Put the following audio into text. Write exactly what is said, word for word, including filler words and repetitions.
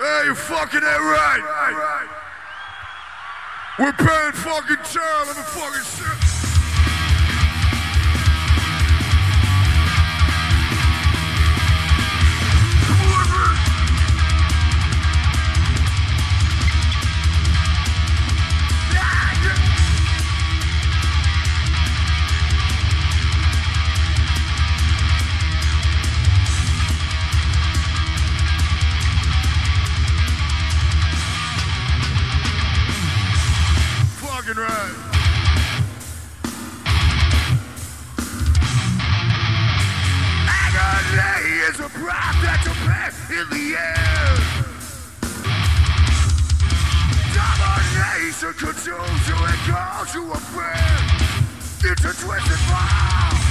Hey, you fucking that right. We're paying fucking child of a fucking shit. Right. Agony is a price that you pay in the end. Domination consumes you and calls you a friend. It's a twisted fall.